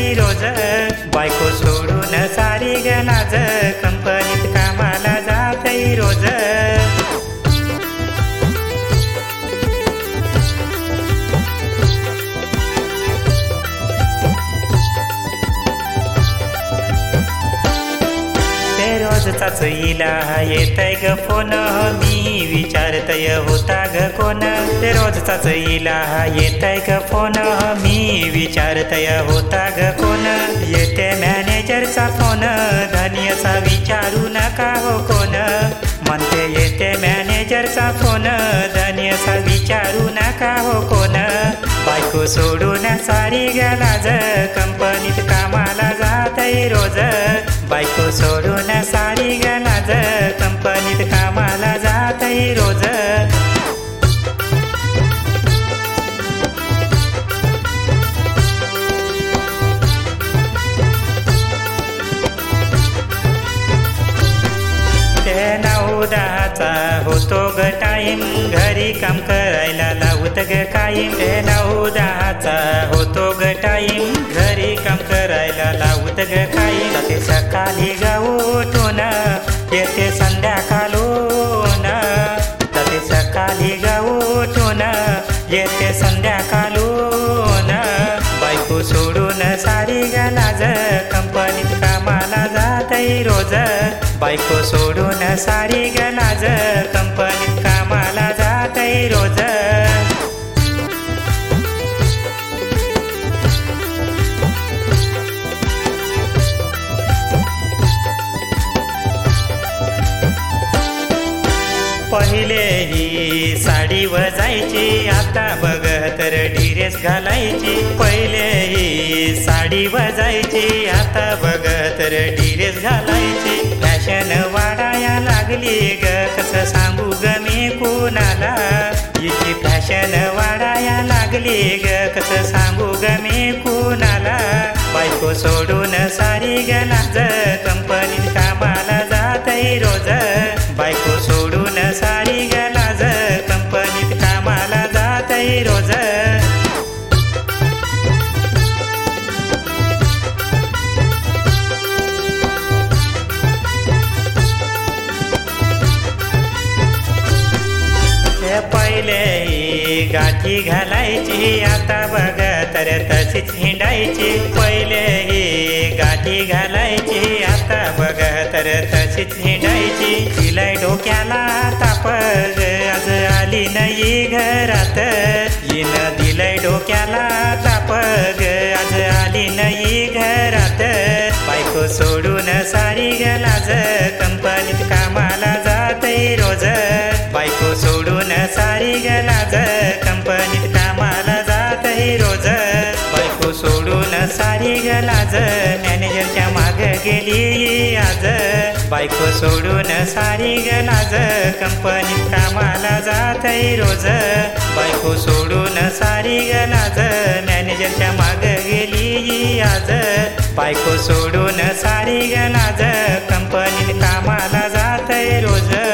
रोज बायको सोडून सारी गलाज कंपनीत कामाला जातई रोज रोजचाच इला येतय ग फोन मी विचारतय होता ग कोण ते रोजचाच इला येतय ग फोन मी विचारतय होता ग कोण येते मॅनेजरचा फोन धनियचा विचारू नका हो कोण म्हणते येते मॅनेजरचा फोन धनियचा विचारू नका हो कोण बायको सोडून सारी गलाज कंपनीत कामाला जातय रोज बायको सोडून सारी गलाज कंपनीत कामाला जातई रोज ते 9-10चा होतो ग टाईम घरी काम करायला लावत ग कायम ते 9-10चा होतो ग टाईम घरी काम करायला लावत ग कायम ते सकाळी ग उठून येते संध्याकाळून ते सकाळी ग उठून येते संध्याकाळून बायको सोडून सारी गलाज कंपनीत कामाला जातई रोज बायको सोडून सारी गलाज कंपनीत कामाला जातई रोज पहिले ही साडी वजायची आता बघ तर ड्रेस घालायची पहिले ही साडी वजायची आता बघ तर ड्रेस घालायची फॅशन वाढाया लागली ग कसं सांगू ग मी कुणाला हिची फॅशन वाढाया लागली ग कसं सांगू ग मी कुणाला बायको सोडून सारी गलाज कंपनीत कामाला जातई रोज बायको सोडून सारी गलाज कंपनीत कामाला जातई रोज पहिले गाठी घालायची आता बघ तर तशीच हिंडायची पहिले गाठी घालायची आता बघ तर तशीच हिंडायची तिला डोक्याला ताप आज आली नाही घरात येन दिलंय डोक्याला ताप आज आली नाही घरात बायको सोडून सारी गलाज कंपनीत कामाला जातई रोज बायको सोडून सारी गलाज कंपनीत कामाला जातई रोज बायको सोडून सारी गलाज मॅनेजरच्या माग गेली आज बायको सोडून सारी गलाज कंपनीत कामाला जातई रोज बायको सोडून सारी गलाज मॅनेजरच्या माग गेली आज बायको सोडून सारी गलाज कंपनीत कामाला जातई रोज